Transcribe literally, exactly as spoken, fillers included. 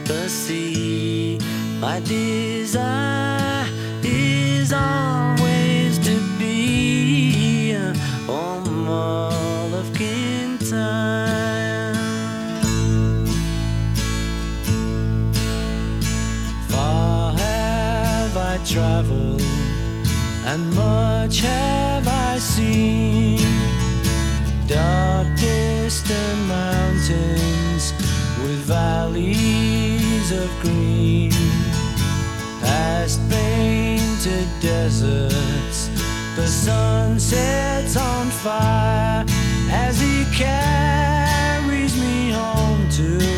the sea. My desire is always to be home all of Kintyre. Far have I traveled, and much have I seen. Dark distant mountains with valleys of green, past painted deserts, the sun sets on fire as he carries me home to